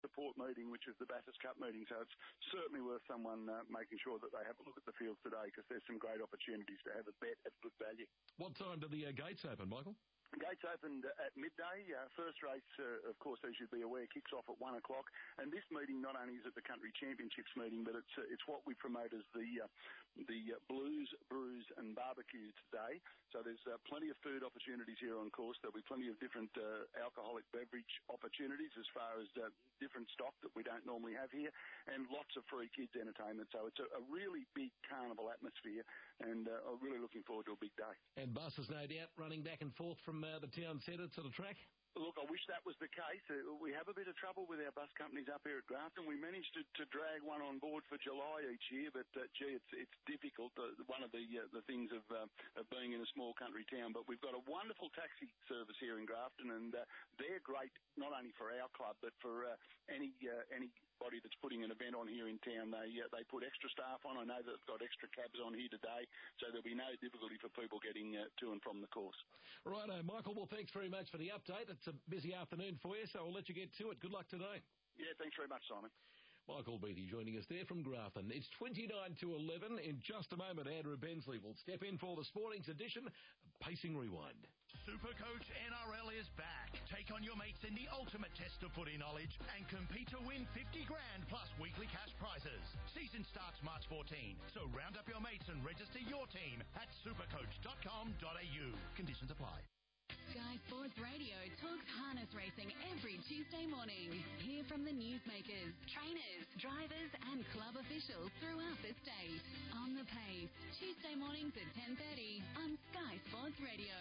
support meeting, which is the Bathurst Cup meeting. So it's certainly worth someone making sure that they have a look at the fields today, because there's some great opportunities to have a bet at good value. What time do the gates open, Michael? Gates opened at midday. First race, of course, as you'd be aware, kicks off at 1 o'clock. And this meeting not only is it the Country Championships meeting, but it's what we promote as the Blues, Brews and Barbecue today. So there's plenty of food opportunities here on course. There'll be plenty of different alcoholic beverage opportunities as far as different stock that we don't normally have here, and lots of free kids entertainment. So it's a really big carnival atmosphere, and I'm really looking forward to a big day. And buses, no doubt, running back and forth from the town centre to the track? Look, I wish that was the case. We have a bit of trouble with our bus companies up here at Grafton. We managed to drag one on board for July each year, but it's difficult. One of the things of being in a small country town. But we've got a wonderful taxi service here in Grafton, and they're great not only for our club but for anybody that's putting an event on here in town. They put extra staff on. I know that they've got extra cabs on here today, so there'll be no difficulty for people getting to and from the course. Righto, Michael. Well, thanks very much for the update. It's a busy afternoon for you, so I'll let you get to it. Good luck today. Yeah, thanks very much, Simon. Michael Beattie joining us there from Grafton. It's 29 to 11. In just a moment, Andrew Bensley will step in for this morning's edition of Pacing Rewind. Supercoach NRL is back. Take on your mates in the ultimate test of footy knowledge and compete to win $50,000 plus weekly cash prizes. Season starts March 14, so round up your mates and register your team at supercoach.com.au. Conditions apply. Sky Sports Radio talks harness racing every Tuesday morning. Hear from the newsmakers, trainers, drivers and club officials throughout the state. On the Pace, Tuesday mornings at 10:30 on Sky Sports Radio.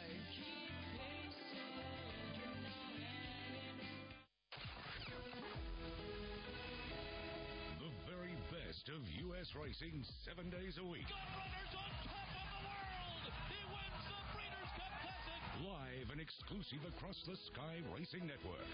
The very best of US racing 7 days a week. Gun Runners on top of the world! He wins the Breeders' Cup Classic! Live and exclusive across the Sky Racing Network.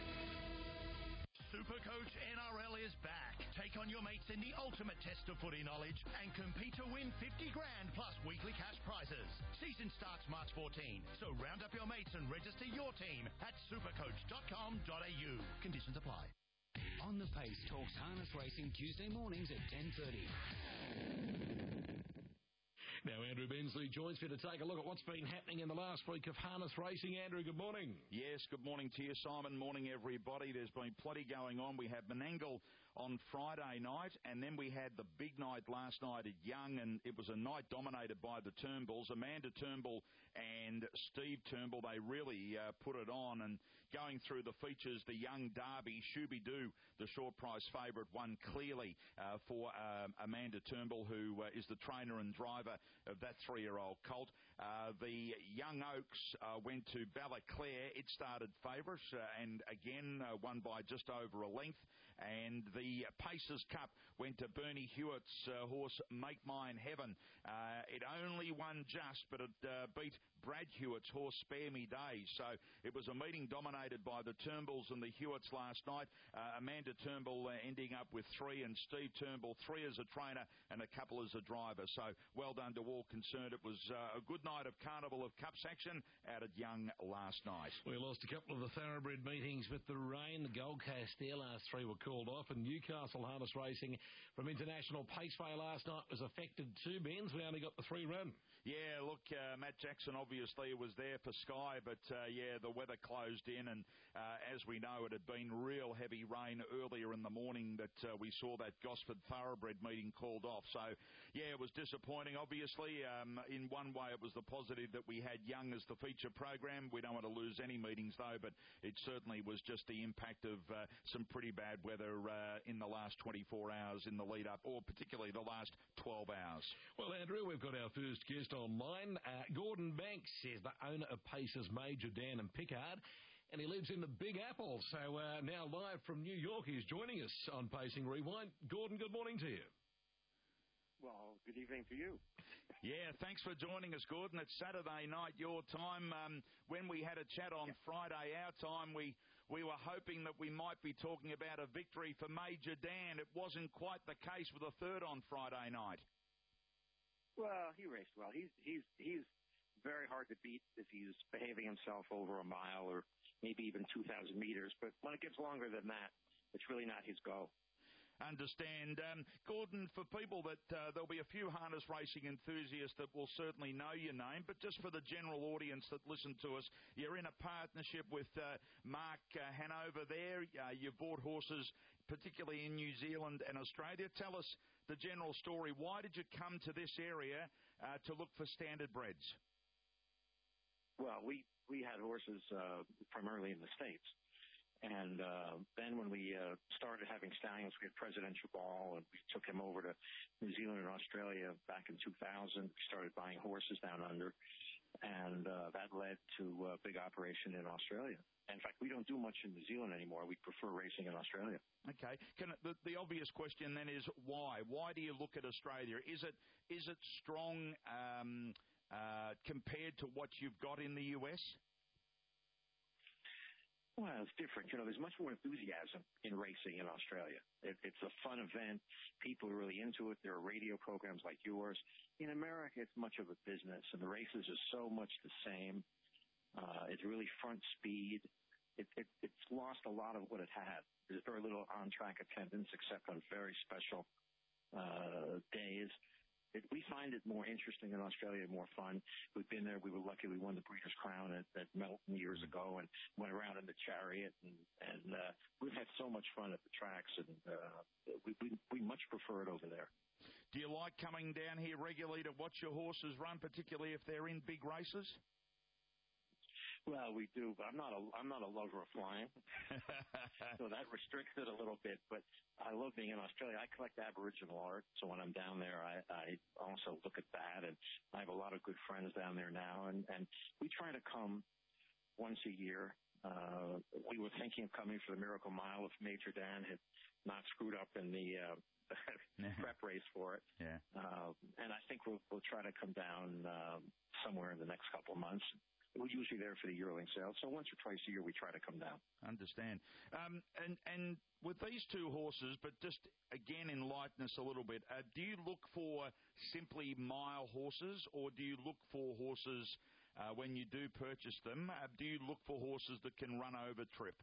Supercoach NRL is back. Take on your mates in the ultimate test of footy knowledge and compete to win $50,000 plus weekly cash prizes. Season starts March 14, so round up your mates and register your team at supercoach.com.au. Conditions apply. On the Pace talks harness racing Tuesday mornings at 10:30. Now, Andrew Bensley joins me to take a look at what's been happening in the last week of harness racing. Andrew, good morning. Yes, good morning to you, Simon. Morning, everybody. There's been plenty going on. We had Menangle on Friday night, and then we had the big night last night at Young, and it was a night dominated by the Turnbulls. Amanda Turnbull and Steve Turnbull, they really put it on. And going through the features, the Young Derby, Shooby-Doo, the short price favourite, won clearly for Amanda Turnbull, who is the trainer and driver of that 3-year-old colt. The Young Oaks went to Balaclare. It started favourite and again won by just over a length. And the Pacers Cup went to Bernie Hewitt's horse Make Mine Heaven. It only won just, but it beat Brad Hewitt's horse Spare Me Days. So it was a meeting dominated by the Turnbulls and the Hewitts last night. Amanda Turnbull ending up with 3, and Steve Turnbull 3 as a trainer and a couple as a driver. So well done to all concerned. It was a good night of Carnival of Cups action out at Young last night. We lost a couple of the thoroughbred meetings with the rain. The Gold Coast, their last 3 were called off, and Newcastle harness racing from International Paceway last night was affected too, Benz. We only got the 3 run. Yeah, look, Matt Jackson obviously was there for Sky, but the weather closed in, and as we know, it had been real heavy rain earlier in the morning that we saw that Gosford thoroughbred meeting called off. So, it was disappointing, obviously. In one way, it was the positive that we had Young as the feature program. We don't want to lose any meetings, though, but it certainly was just the impact of some pretty bad weather in the last 24 hours in the lead-up, or particularly the last 12 hours. Well, Andrew, we've got our first guest online. Gordon Banks is the owner of Pacers Major Dan and Pickard, and he lives in the Big Apple. So now live from New York, he's joining us on Pacing Rewind. Gordon, good morning to you. Well, good evening to you. Yeah, thanks for joining us, Gordon. It's Saturday night, your time. When we had a chat on Friday, our time, we were hoping that we might be talking about a victory for Major Dan. It wasn't quite the case with a third on Friday night. Well, he raced well. He's very hard to beat if he's behaving himself over a mile or maybe even 2,000 meters. But when it gets longer than that, it's really not his go. Understand. Gordon, for people that there'll be a few harness racing enthusiasts that will certainly know your name, but just for the general audience that listen to us, you're in a partnership with Mark Hanover there. You've bought horses, particularly in New Zealand and Australia. Tell us the general story. Why did you come to this area to look for standard breds? Well, we had horses primarily in the States. And then when we started having stallions, we had Presidential Ball, and we took him over to New Zealand and Australia back in 2000. We started buying horses down under, and that led to a big operation in Australia. In fact, we don't do much in New Zealand anymore. We prefer racing in Australia. Okay. The obvious question then is why? Why do you look at Australia? Is it strong compared to what you've got in the US? Well, it's different. There's much more enthusiasm in racing in Australia. It's a fun event. People are really into it. There are radio programs like yours. In America, it's much of a business, and the races are so much the same. It's really front speed. It's lost a lot of what it had. There's very little on-track attendance except on very special days. We find it more interesting in Australia, more fun. We've been there. We were lucky. We won the Breeders' Crown at Melton years ago and went around in the Chariot. And we've had so much fun at the tracks, and we much prefer it over there. Do you like coming down here regularly to watch your horses run, particularly if they're in big races? Well, we do, but I'm not a lover of flying, so that restricts it a little bit. But I love being in Australia. I collect Aboriginal art, so when I'm down there, I also look at that, and I have a lot of good friends down there now, and we try to come once a year. We were thinking of coming for the Miracle Mile if Major Dan had not screwed up in the prep race for it. Yeah. And I think we'll try to come down somewhere in the next couple of months. We're usually there for the yearling sale, so once or twice a year we try to come down. Understand. And with these two horses, but just again enlighten us a little bit, do you look for simply mile horses, or do you look for horses when you do purchase them? Do you look for horses that can run over trip?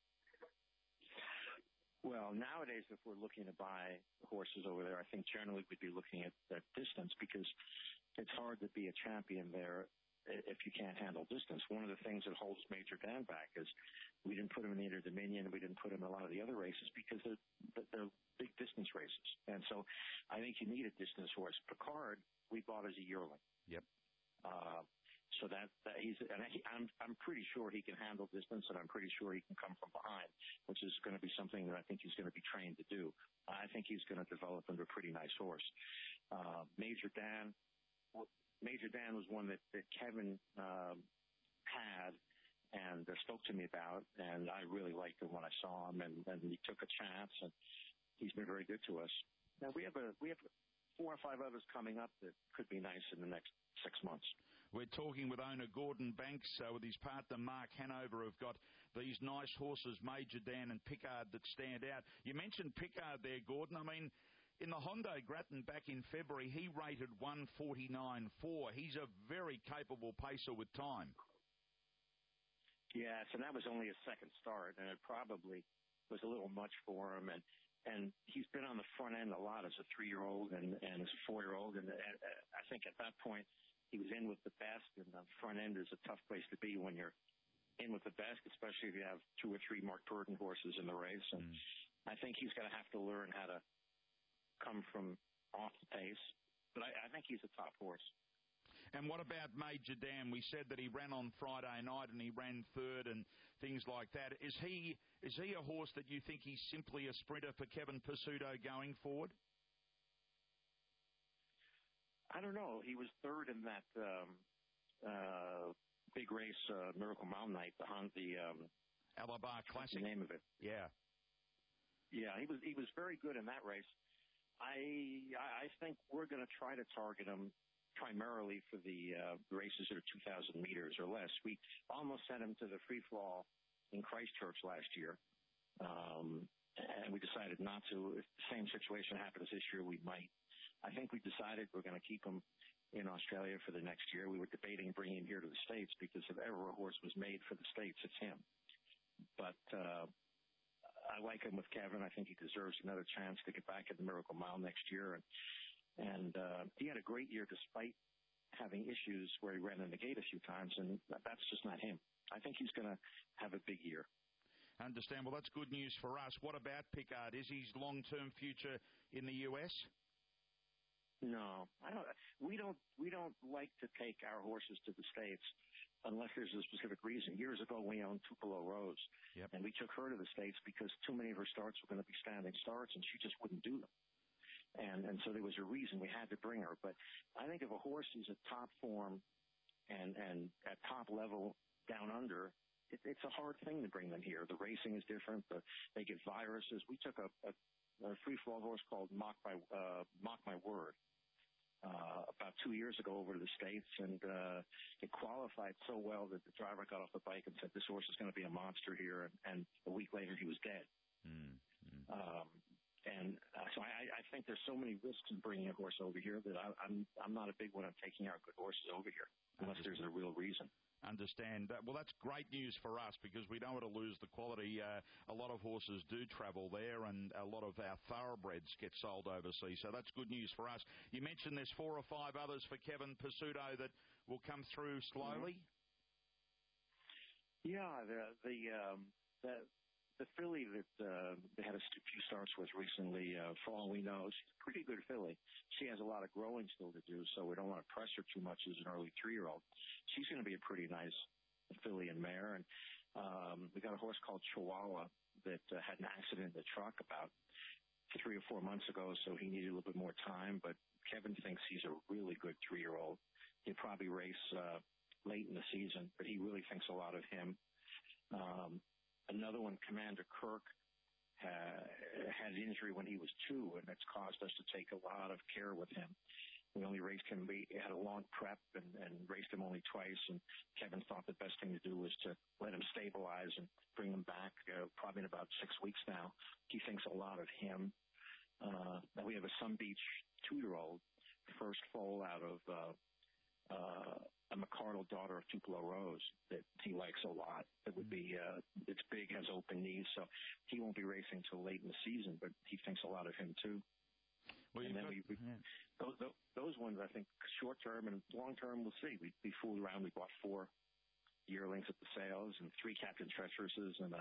Well, nowadays, if we're looking to buy horses over there, I think generally we'd be looking at distance, because it's hard to be a champion there if you can't handle distance. One of the things that holds Major Dan back is we didn't put him in the Inter-Dominion, we didn't put him in a lot of the other races because they're big distance races. And so I think you need a distance horse. Picard, we bought as a yearling. Yep. So I'm pretty sure he can handle distance, and I'm pretty sure he can come from behind, which is going to be something that I think he's going to be trained to do. I think he's going to develop into a pretty nice horse. Major Dan was one that Kevin had and spoke to me about, and I really liked him when I saw him, and he took a chance, and he's been very good to us. Now we have 4 or 5 others coming up that could be nice in the next 6 months. We're talking with owner Gordon Banks with his partner Mark Hanover, who've got these nice horses, Major Dan and Picard, that stand out. You mentioned Picard there, Gordon. I mean, in the Hyundai Grattan back in February, he rated 149.4. He's a very capable pacer with time. Yes, and that was only his second start, and it probably was a little much for him. And he's been on the front end a lot as a 3-year-old and as a 4-year-old. And I think at that point he was in with the best, and the front end is a tough place to be when you're in with the best, especially if you have 2 or 3 Mark Purdon horses in the race. And I think he's going to have to learn how to come from off the pace, but I think he's a top horse. And what about Major Dan? We said that he ran on Friday night and he ran third and things like that. Is he a horse that you think he's simply a sprinter for Kevin Pizzuto going forward? I don't know. He was third in that big race, Miracle Mountain Night, the Alabar Classic. The name of it. Yeah. Yeah, he was very good in that race. I think we're going to try to target him primarily for the races that are 2,000 meters or less. We almost sent him to the free fall in Christchurch last year, and we decided not to. If the same situation happens this year, we might. I think we decided we're going to keep him in Australia for the next year. We were debating bringing him here to the States because if ever a horse was made for the States, it's him. But I like him with Kevin. I think he deserves another chance to get back at the Miracle Mile next year. And he had a great year despite having issues where he ran in the gate a few times, and that's just not him. I think he's going to have a big year. Understand. Well, that's good news for us. What about Pickard? Is his long-term future in the US? No, I don't. We don't like to take our horses to the States unless there's a specific reason. Years ago, we owned Tupelo Rose, and we took her to the States because too many of her starts were going to be standing starts, and she just wouldn't do them. And so there was a reason we had to bring her. But I think if a horse is at top form and at top level down under, it's a hard thing to bring them here. The racing is different. They get viruses. We took a free-fall horse called Mock My Word about 2 years ago over to the States, and it qualified so well that the driver got off the bike and said, this horse is going to be a monster here, and a week later he was dead. So I think there's so many risks in bringing a horse over here that I'm not a big one on taking our good horses over here unless there's a real reason. Understand. Well, that's great news for us because we don't want to lose the quality. A lot of horses do travel there, and a lot of our thoroughbreds get sold overseas. So that's good news for us. You mentioned there's 4 or 5 others for Kevin Pizzuto that will come through slowly. Yeah, the filly that they had a few starts with recently, for all we know, she's a pretty good filly. She has a lot of growing still to do, so we don't want to press her too much as an early 3-year-old. She's going to be a pretty nice filly and mare. And we got a horse called Chihuahua that had an accident in the truck about 3 or 4 months ago, so he needed a little bit more time. But Kevin thinks he's a really good 3-year-old. He'll probably race late in the season, but he really thinks a lot of him. Another one, Commander Kirk, had an injury when he was 2, and it's caused us to take a lot of care with him. We only raced him. We had a long prep and raced him only twice, and Kevin thought the best thing to do was to let him stabilize and bring him back probably in about 6 weeks now. He thinks a lot of him. Now we have a Sun Beach 2-year-old, first foal out of a McCardle daughter of Tupelo Rose that he likes a lot. It would be, it's big, has open knees, so he won't be racing till late in the season, but he thinks a lot of him too. Well, and then those ones, I think, short term and long term, we'll see. We fooled around. We bought 4 yearlings at the sales and 3 Captain Treacherouses and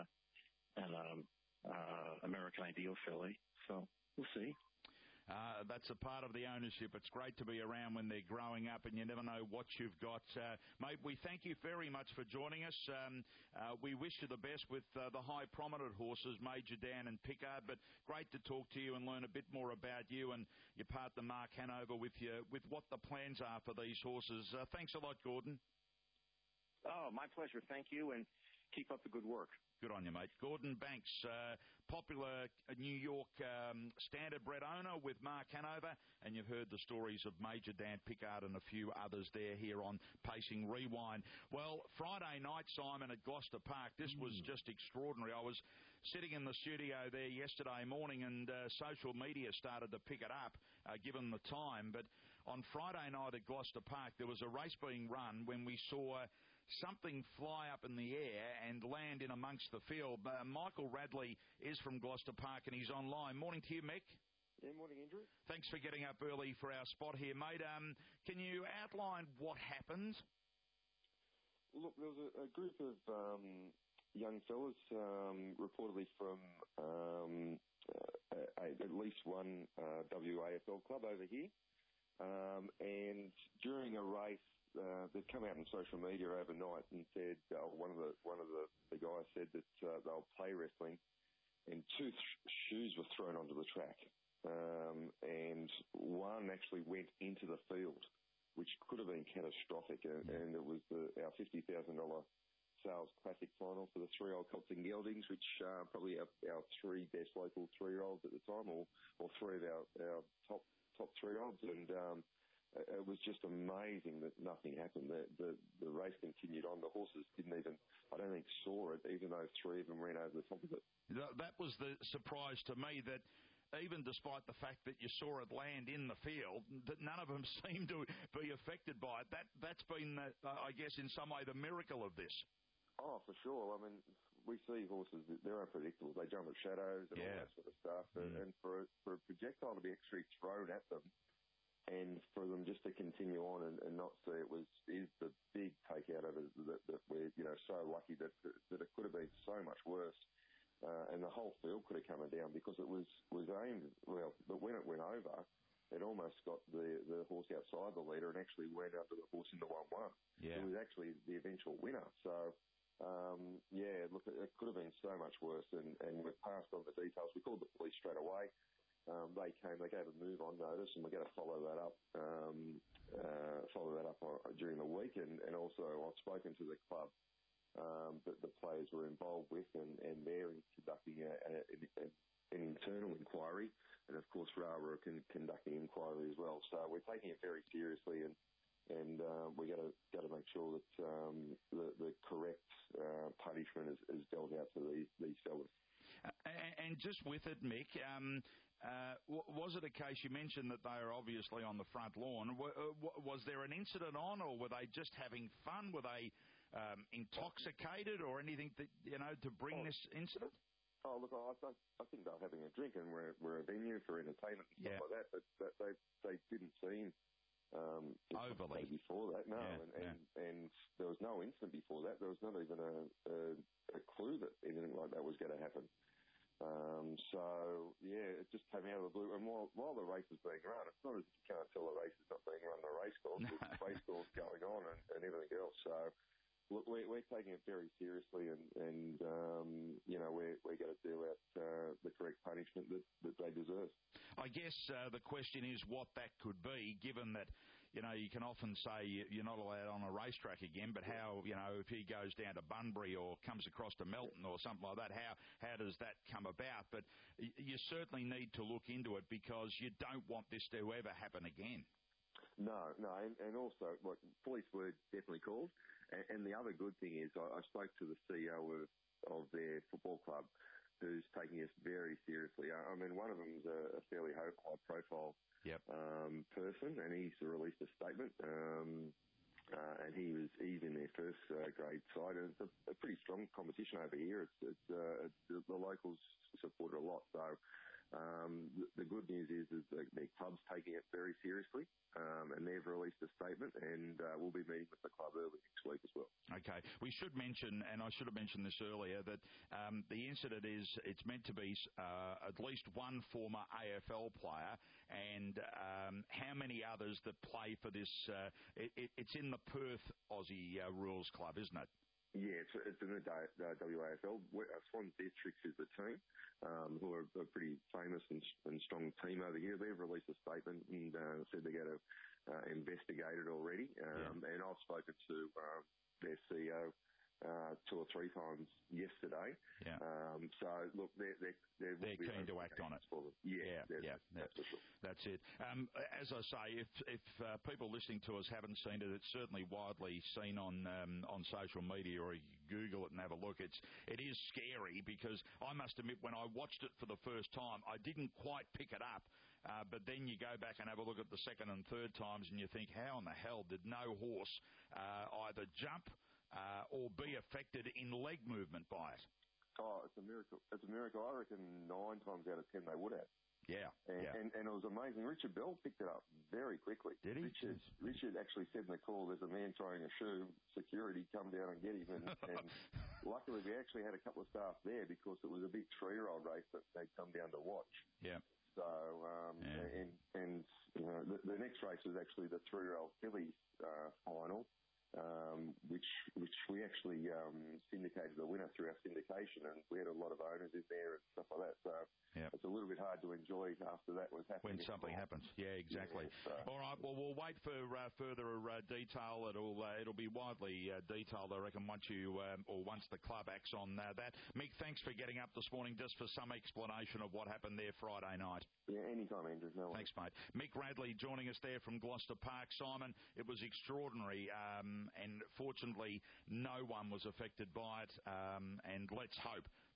American Ideal filly. So we'll see. That's a part of the ownership. It's great to be around when they're growing up, and you never know what you've got. Mate, we thank you very much for joining us. We wish you the best with the high prominent horses, Major Dan and Pickard, but great to talk to you and learn a bit more about you and your partner, Mark Hanover, with what the plans are for these horses. Thanks a lot, Gordon. Oh, my pleasure. Thank you, and keep up the good work. Good on you, mate. Gordon Banks, popular New York standardbred owner with Mark Hanover, and you've heard the stories of Major Dan Pickard and a few others there here on Pacing Rewind. Well, Friday night, Simon, at Gloucester Park, this was just extraordinary. I was sitting in the studio there yesterday morning, and social media started to pick it up, given the time. But on Friday night at Gloucester Park, there was a race being run when we saw something fly up in the air and land in amongst the field. Michael Radley is from Gloucester Park and he's online. Morning to you, Mick. Yeah, morning, Andrew. Thanks for getting up early for our spot here, mate. Can you outline what happened? Look, there was a group of young fellas, reportedly from at least one WAFL club over here, and during a race, they'd come out on social media overnight and said, one of the guys said that they'll play wrestling, and 2 shoes were thrown onto the track, and one actually went into the field, which could have been catastrophic, and it was our $50,000 sales classic final for the 3-year-old Colts and Geldings, which probably our 3 best local 3-year-olds at the time, or 3 of our top 3-year-olds, and it was just amazing that nothing happened. The race continued on. The horses didn't even, I don't think, saw it, even though 3 of them ran over the top of it. That was the surprise to me, that even despite the fact that you saw it land in the field, that none of them seemed to be affected by it. That's been, I guess, in some way the miracle of this. Oh, for sure. I mean, we see horses, they're unpredictable. They jump at shadows and all that sort of stuff. And for a projectile to be actually thrown at them, and for them just to continue on and not see it is the big take out of it that we're so lucky that it could have been so much worse, and the whole field could have come down because it was aimed well. But when it went over, it almost got the horse outside the leader and actually went under the horse into 1-1. Yeah. It was actually the eventual winner. So. Look, it could have been so much worse, and we've passed on the details. We called the police straight away. They came, they gave a move on notice, and we're going to follow that up during the week. And also, I've spoken to the club that the players were involved with, and they're conducting an internal inquiry, and of course, RAWA are conducting inquiry as well. So we're taking it very seriously, and we got to make sure that the correct punishment is dealt out to these fellas. And just with it, Mick, was it a case, you mentioned that they are obviously on the front lawn, was there an incident on, or were they just having fun? Were they intoxicated or anything that, to bring this incident? Oh, look, I think they were having a drink, and we're a venue for entertainment and stuff like that, but they didn't seem overly before that, no, and there was no incident before that. There was not even a clue that anything like that was going to happen. It just came out of the blue. And while the race is being run, it's not as if you can't tell the race is not being run on the race course. There's race course going on and everything else. So look, we're taking it very seriously, and we're going to deal out the correct punishment that they deserve. I guess the question is what that could be, given that, you can often say you're not allowed on a racetrack again, but how, if he goes down to Bunbury or comes across to Melton or something like that, how does that come about? But you certainly need to look into it, because you don't want this to ever happen again. No, and also, police were definitely called, and the other good thing is I spoke to the CEO of their football club, who's taking us very seriously. I mean, one of them is a fairly high-profile person, and he's released a statement, and he's in their first grade side, and it's a pretty strong competition over here. It's the locals support it a lot, so the good news is that their club's taking it very seriously, and they've released a statement, and we'll be meeting with the club early next week as well. Okay. We should mention, and I should have mentioned this earlier, that the incident it's meant to be at least one former AFL player, and how many others that play for this. It's in the Perth Aussie Rules Club, isn't it? Yeah, it's in the WAFL. Swans Districts is the team, who are a pretty famous and strong team over here. They've released a statement and said they're going to investigate it already. And I've spoken to their CEO 2 or 3 times yesterday. Yeah. So look, they're keen to act on it. Yeah, that's for sure. That's it. As I say, if people listening to us haven't seen it, it's certainly widely seen on social media, or you Google it and have a look. It is scary, because I must admit, when I watched it for the first time, I didn't quite pick it up. But then you go back and have a look at the second and third times, and you think, how in the hell did no horse either jump or be affected in leg movement by it? Oh, it's a miracle. It's a miracle. I reckon 9 times out of 10 they would have. Yeah. And it was amazing. Richard Bell picked it up very quickly. Did he? Richard actually said in the call, there's a man throwing a shoe. Security, come down and get him. And luckily we actually had a couple of staff there, because it was a big 3-year-old race that they'd come down to watch. Yeah. So, the next race was actually the 3-year-old fillies final, which we actually syndicated the winner through our syndication, and we had a lot of owners in there and stuff like that. So it's a little bit hard to enjoy after that was happening. When something happens. Yeah, exactly. Yeah, so. All right, well, we'll wait for further detail. It'll be widely detailed, I reckon, once the club acts on that. Mick, thanks for getting up this morning just for some explanation of what happened there Friday night. Yeah, anytime, Andrew. No worries. Thanks, mate. Mick Radley joining us there from Gloucester Park. Simon, it was extraordinary, and fortunately no one was affected by it, and let's hope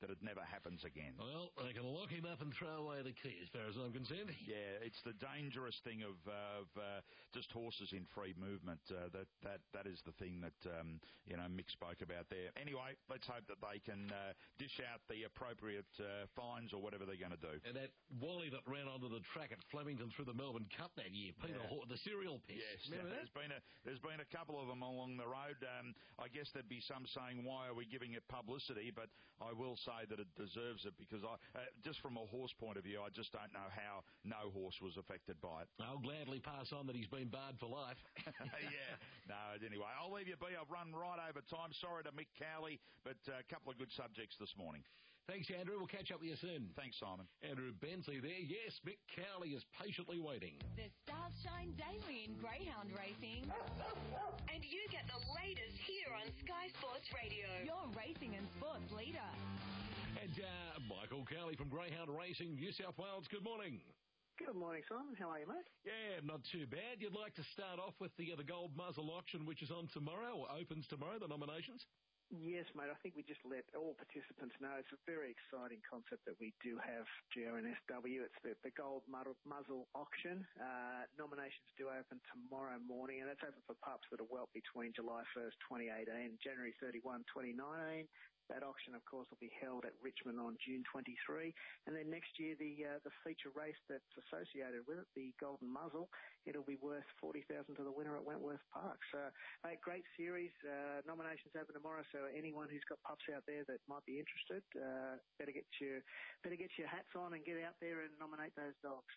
that it never happens again. Well, they can lock him up and throw away the key, as far as I'm concerned. Yeah, it's the dangerous thing of just horses in free movement. That is the thing that Mick spoke about there. Anyway, let's hope that they can dish out the appropriate fines or whatever they're going to do. And that Wally that ran onto the track at Flemington through the Melbourne Cup that year, Peter the serial piss. Yes, remember that? There's been a couple of them along the road. I guess there'd be some saying, why are we giving it publicity? But I will say that it deserves it because just from a horse point of view, I just don't know how no horse was affected by it. I'll gladly pass on that he's been barred for life. Yeah. No, anyway, I'll leave you be. I've run right over time. Sorry to Mick Cowley, but a couple of good subjects this morning. Thanks, Andrew. We'll catch up with you soon. Thanks, Simon. Andrew Bensley there. Yes, Mick Cowley is patiently waiting. The stars shine daily in greyhound racing. And you get the latest here on Sky Sports Radio, your racing and sports leader. And Michael Cowley from Greyhound Racing, New South Wales. Good morning. Good morning, Simon. How are you, mate? Yeah, not too bad. You'd like to start off with the Gold Muzzle auction, which is on tomorrow, or opens tomorrow, the nominations? Yes, mate. I think we just let all participants know it's a very exciting concept that we do have, GRNSW. It's the Gold Muzzle auction. Nominations do open tomorrow morning, and that's open for pups that are whelped between July 1st, 2018 and January 31, 2019. That auction, of course, will be held at Richmond on June 23. And then next year, the feature race that's associated with it, the Golden Muzzle, it'll be worth $40,000 to the winner at Wentworth Park. So, great series. Nominations open tomorrow, so anyone who's got pups out there that might be interested, better get your hats on and get out there and nominate those dogs.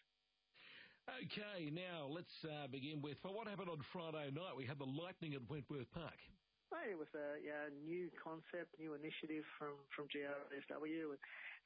Okay, now let's begin with what happened on Friday night. We had the Lightning at Wentworth Park. It was a new concept, new initiative from GRSW.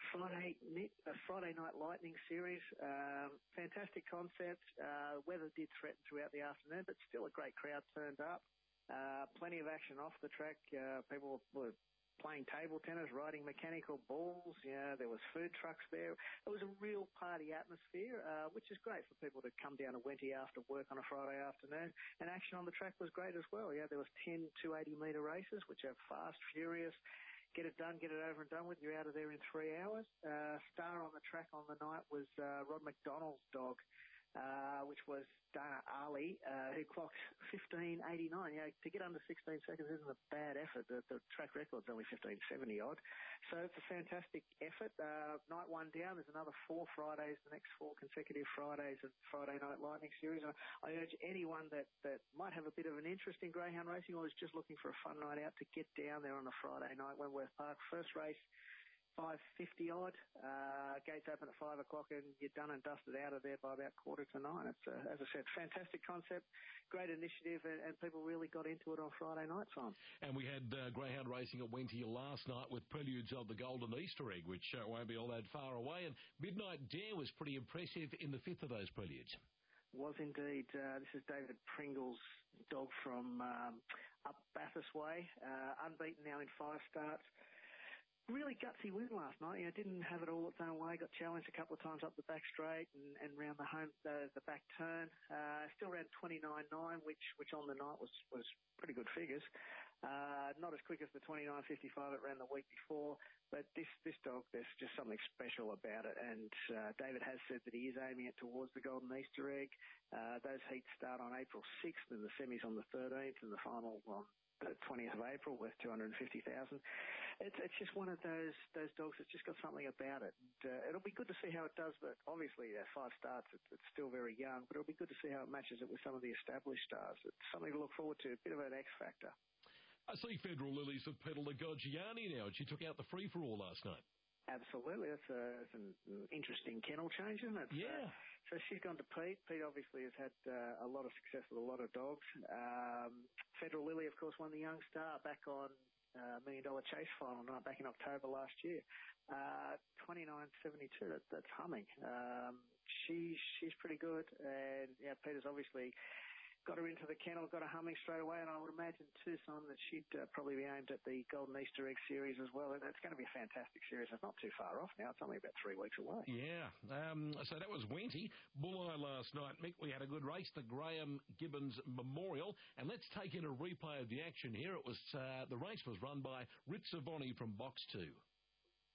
Friday Night Lightning series. Fantastic concept. Weather did threaten throughout the afternoon, but still a great crowd turned up. Plenty of action off the track. People were playing table tennis, riding mechanical balls. There was food trucks there. It was a real party atmosphere, which is great for people to come down to Wenty after work on a Friday afternoon. And action on the track was great as well. There was 10 280-metre races, which are fast, furious. Get it done, get it over and done with. You're out of there in 3 hours. Star on the track on the night was Rod McDonald's dog, which was Dana Ali, who clocked 15.89. To get under 16 seconds isn't a bad effort. The track record's only 15.70 odd. So it's a fantastic effort. Night one down. There's another 4 Fridays, the next 4 consecutive Fridays of Friday Night Lightning series. And I urge anyone that might have a bit of an interest in greyhound racing or is just looking for a fun night out to get down there on a Friday night, Wentworth Park. First race, 5:50 odd. Gates open at 5 o'clock, and you're done and dusted out of there by about 8:45. It's as I said, fantastic concept, great initiative, and people really got into it on Friday night, Simon. And we had greyhound racing at Wenty last night with preludes of the Golden Easter Egg, which won't be all that far away. And Midnight Dare was pretty impressive in the 5th of those preludes. Was indeed. This is David Pringle's dog from up Bathurst Way, unbeaten now in 5 starts. Really gutsy win last night. Didn't have it all its own way. Got challenged a couple of times up the back straight and round the back turn. Still ran 29.9, which on the night was pretty good figures. Not as quick as the 29.55 it ran the week before, but this dog, there's just something special about it. And David has said that he is aiming it towards the Golden Easter Egg. Those heats start on April 6th, and the semis on the 13th, and the final on the 20th of April worth $250,000. It's just one of those dogs that's just got something about it. And, it'll be good to see how it does, but obviously 5 starts, it's still very young, but it'll be good to see how it matches it with some of the established stars. It's something to look forward to, a bit of an X factor. I see Federal Lilies have pedalled a Goggiani now, and she took out the free-for-all last night. Absolutely. That's an interesting kennel change, isn't it? Yeah. So she's gone to Pete. Pete obviously has had a lot of success with a lot of dogs. Federal Lily, of course, won the Young Star back on $1 Million Chase final night back in October last year. 29.72. That's humming. She's pretty good, and Peter's obviously got her into the kennel, got her humming straight away, and I would imagine too, Simon, that she'd probably be aimed at the Golden Easter Egg series as well. And it's going to be a fantastic series. It's not too far off now. It's only about 3 weeks away. Yeah. So that was Wenty. Bulleye last night. Mick, we had a good race, the Graham Gibbons Memorial. And let's take in a replay of the action here. It was the race was run by Ritzavoni from Box 2.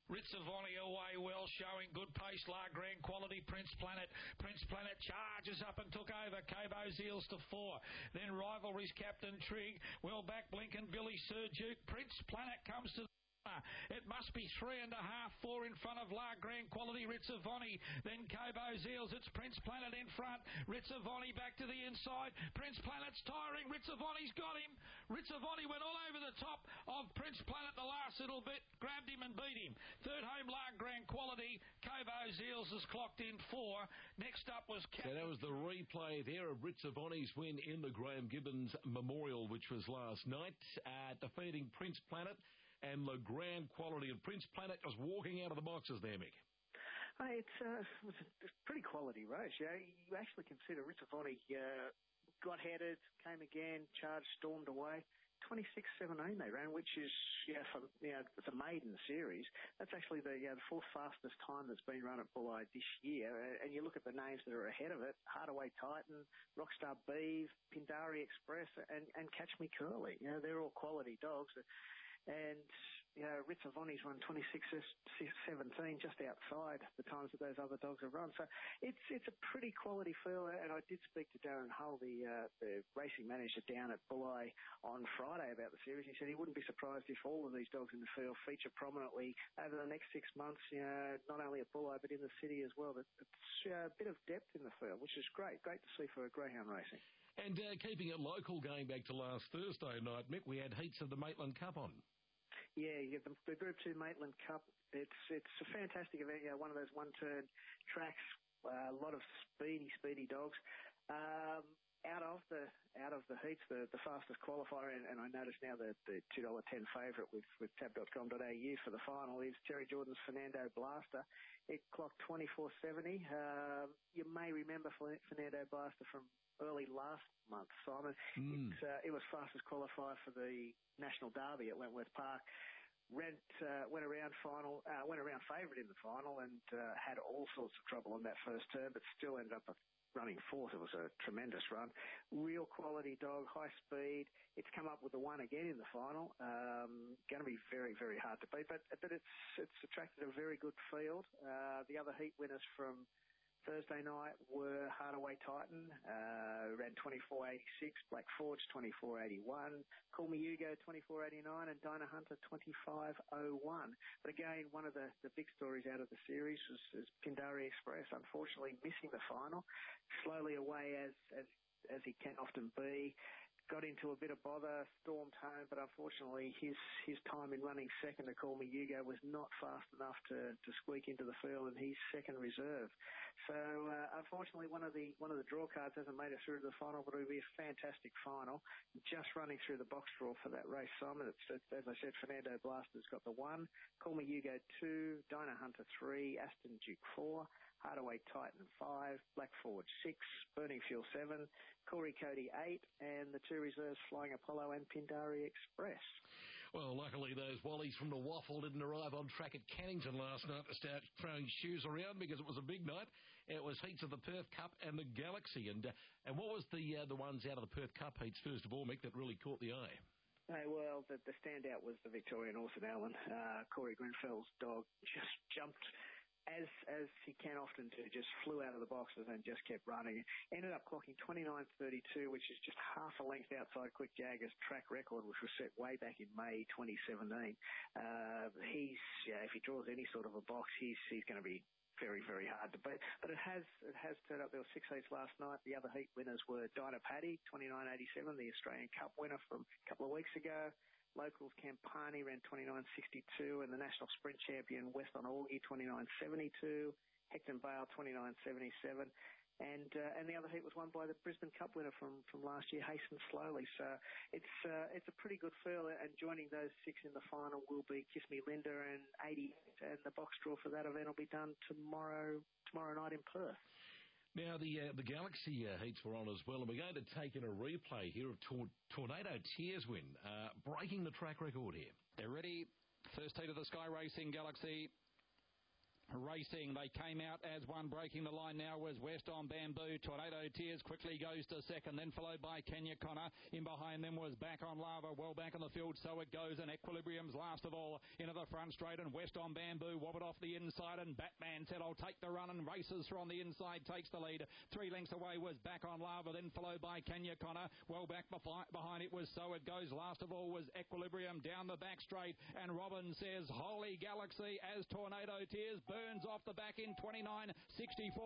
Rizzavoni away well, showing good pace. La Grand Quality, Prince Planet. Prince Planet charges up and took over. Cabo Eels to 4. Then Rivalry's Captain Trig. Well back, Blinken, Billy Sir Duke. Prince Planet comes to it must be 3.5, 4 in front of La Grand Quality, Rizzavoni. Then Cabo Eels. It's Prince Planet in front. Rizzavoni back to the inside. Prince Planet's tiring. Rizzavoni's got him. Rizzavoni went all over the top of Prince Planet the last little bit. Grabbed him and beat him. Third home, La Grand Quality. Cabo Eels has clocked in 4. Next up was... So that was the replay there of Rizzavoni's win in the Graham Gibbons Memorial, which was last night, defeating Prince Planet and La Grand Quality. And Prince Planet was walking out of the boxes there, Mick. Hey, it was a pretty quality race. You actually consider Rizzavoni got headed, came again, charged, stormed away. 26.17 they ran, which is, it's a maiden series. That's actually the fourth fastest time that's been run at Bulli this year. And you look at the names that are ahead of it: Hardaway Titan, Rockstar Beeve, Pindari Express, and Catch Me Curly. They're all quality dogs. And, Rizzavoni's run 26.17, just outside the times that those other dogs have run. So it's a pretty quality field. And I did speak to Darren Hull, the racing manager down at Bulli on Friday about the series. He said he wouldn't be surprised if all of these dogs in the field feature prominently over the next 6 months, not only at Bulli but in the city as well. It's a bit of depth in the field, which is great. Great to see for greyhound racing. And keeping it local, going back to last Thursday night, Mick, we had heats of the Maitland Cup on. Yeah, you get the Group 2 Maitland Cup. It's a fantastic event. One of those one-turn tracks. A lot of speedy dogs. Out of the heats, the fastest qualifier, and I notice now the $2.10 favourite with tab.com.au for the final is Terry Jordan's Fernando Blaster. It clocked 24.70. You may remember Fernando Blaster from early last month, Simon. It was fastest qualifier for the National Derby at Wentworth Park. Went around favourite in the final and had all sorts of trouble on that first turn, but still ended up running fourth. It was a tremendous run. Real quality dog, high speed. It's come up with the one again in the final. Going to be very, very hard to beat, but it's attracted a very good field. The other heat winners from Thursday night were Hardaway Titan, ran 24.86, Black Forge 24.81, Call Me Hugo 24.89, and Dinah Hunter 25.01. But again, one of the big stories out of the series was Pindari Express, unfortunately missing the final, slowly away as he can often be. Got into a bit of bother, stormed home, but unfortunately his time in running second to Call Me Hugo was not fast enough to squeak into the field, and he's second reserve. So unfortunately, one of the draw cards hasn't made it through to the final, but it'll be a fantastic final. Just running through the box draw for that race, Simon. It's as I said, Fernando Blaster's got the 1, Call Me Hugo 2, Dinah Hunter 3, Aston Duke 4. Hardaway Titan 5, Black Forge 6, Burning Fuel 7, Corey Cody 8, and the 2 reserves Flying Apollo and Pindari Express. Well, luckily those Wallies from the Waffle didn't arrive on track at Cannington last night to start throwing shoes around because it was a big night. It was heats of the Perth Cup and the Galaxy. And what was the ones out of the Perth Cup heats, first of all, Mick, that really caught the eye? Well, the standout was the Victorian Orson Allen. Corey Grenfell's dog just jumped as he can often do, just flew out of the boxes and just kept running. Ended up clocking 29.32, which is just half a length outside Quick Jagger's track record, which was set way back in May 2017. If he draws any sort of a box, he's going to be very, very hard to beat. But it has turned up. There were 6 heats last night. The other heat winners were Dinah Paddy, 29.87, the Australian Cup winner from a couple of weeks ago. Locals Campani ran 29.62, and the national sprint champion Weston Augie 29.72, Hecton Bale 29.77, and the other heat was won by the Brisbane Cup winner from last year, Hasten Slowly. So it's a pretty good field, and joining those 6 in the final will be Kiss Me Linda and 88, and the box draw for that event will be done tomorrow night in Perth. Now, the Galaxy heats were on as well, and we're going to take in a replay here of Tornado Tears win, breaking the track record here. They're ready. First heat of the Sky Racing Galaxy. Racing. They came out as one. Breaking the line now was West on Bamboo. Tornado Tears quickly goes to second, then followed by Kenya Connor. In behind them was Back on Lava, well back on the field, so it goes, and Equilibrium's last of all into the front straight, and West on Bamboo wobbled off the inside, and Batman said, I'll take the run, and races from the inside, takes the lead. 3 lengths away was Back on Lava, then followed by Kenya Connor. Well back behind it was So It Goes. Last of all was Equilibrium down the back straight, and Robin says, Holy Galaxy, as Tornado Tears burns off the back in 29.64.